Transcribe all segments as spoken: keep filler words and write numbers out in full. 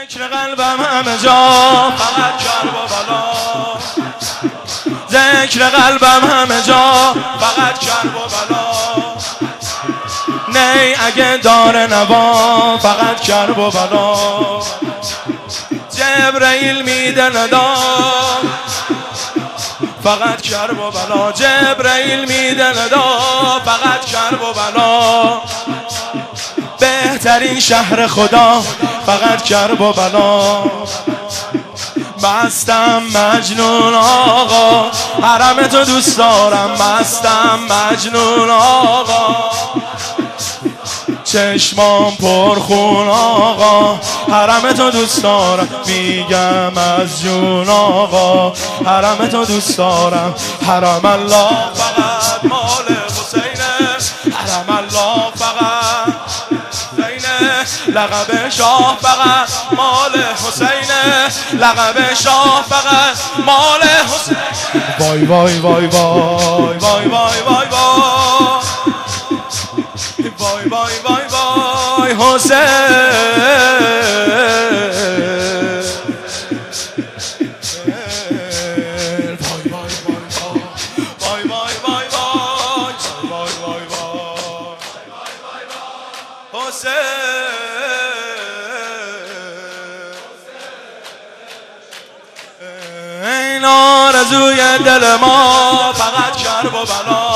ذکر قلبم همه جا فقط کرب و بلا، ذکر قلبم همه جا فقط کرب و بلا. نی اگه داره نوا فقط کرب و بلا، جبرئیل میده ندا فقط کرب و بلا، جبرئیل میده ندا فقط کرب و بلا. بهترین شهر خدا فقط کرب و بلا. مستم مجنون آقا، حرم تو دوست دارم. مستم مجنون آقا، چشمام پرخون آقا، حرم تو دوست دارم. میگم از جون آقا، حرم تو دوست دارم. حرم الله فقط مال حسینه، حرم الله فقط حسینه. لقب شاه فقط مال حسینه، لقب شاه فقط مال حسین. وای وای وای وای وای وای وای وای وای وای وای حسین. وای وای وای وای وای وای وای حسین. این آرزوی دل ما فقط کرب و بلا،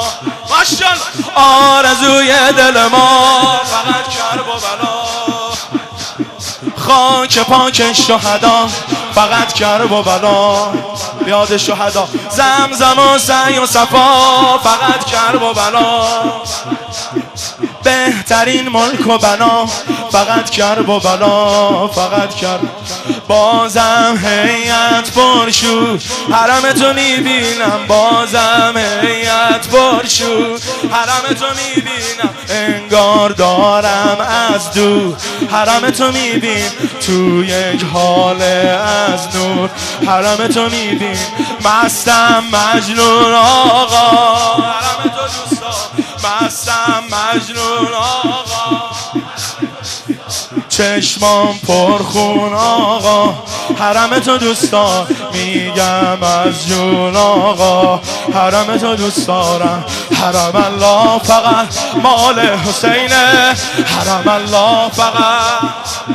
آرزوی دل ما فقط کرب و بلا. خاک پاک شهدا فقط کرب و بلا، یاد شهدا. زمزم و سعی و صفا فقط کرب و بلا. بهترین ملک و بنا فقط کرب و بلا، فقط کرب. بازم هیئت پرشور حرم تو میبینم، بازم هیئت پرشور حرم تو میبینم. انگار دارم از دور حرم تو میبین، تو یک حال از نور حرم تو میبین. مستم مجنون آقا، حرم تو دوست دارم. مستم مجنون آقا، چشمام پرخون آقا، حرم تو دوست دارم. میگم از جون آقا، حرم تو دوست دارم. حرم الله فقط مال حسینه، حرم الله فقط.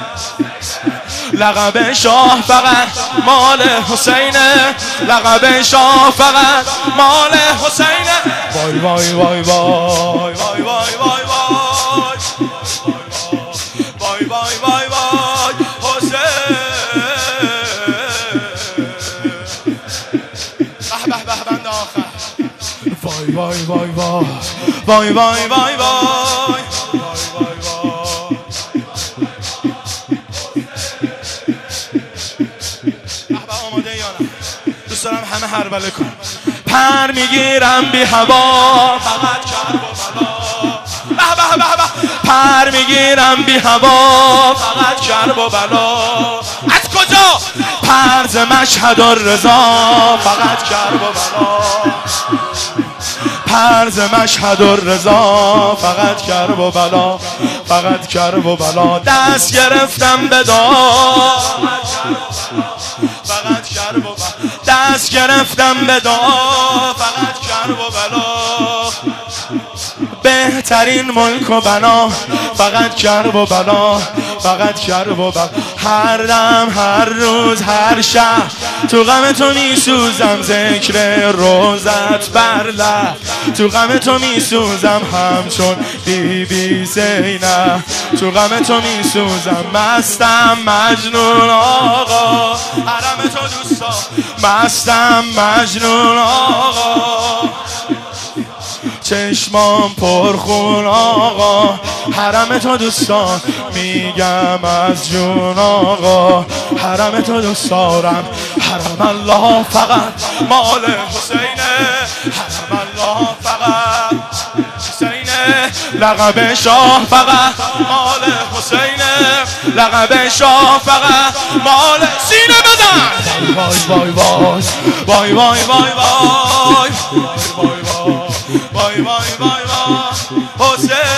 لقب شاه فقط مال حسینه، لقب شاه فقط مال حسینه. وای وای وای وای وای وای وای وای وای وای وای حسین. به به به بند آخر. وای وای وای وای وای وای وای وای آماده یا نه؟ دوست دارم همه هربله کن. پر میگیرم بی هوا فقط کرب و بلا، به به به به. پر میگیرم بی هوا فقط کرب و بلا. از کجا؟ پرز مشهد و رضا فقط کرب و بلا، پرز مشهد و رضا فقط کرب و بلا، فقط کرب و بلا. دست گرفتم به دعا فقط کرب و بلا، دست گرفتم به دعا فقط کرب و بلا. بهترین ملک و بنا فقط کرب و بلا، فقط کرب و بلا. هر دم هر روز هر شب تو غم تو میسوزم، ذکر روزت بر لب تو غم تو میسوزم. همچون بی بی زینب تو غم تو میسوزم. مستم مجنون آقا، حرم تو دوست دارم. مستم مجنون آقا، چشمام پرخون آقا، حرم تو دوست دارم. میگم از جون آقا، حرم تو دوست دارم. حرم الله فقط مال حسینه، حرم الله فقط حسینه. لقب شاه فقط مال حسینه، لقب شاه فقط مال. سینه بزن. وای وای وای وای وای وای وای وای وای وای وای وای وای حسین.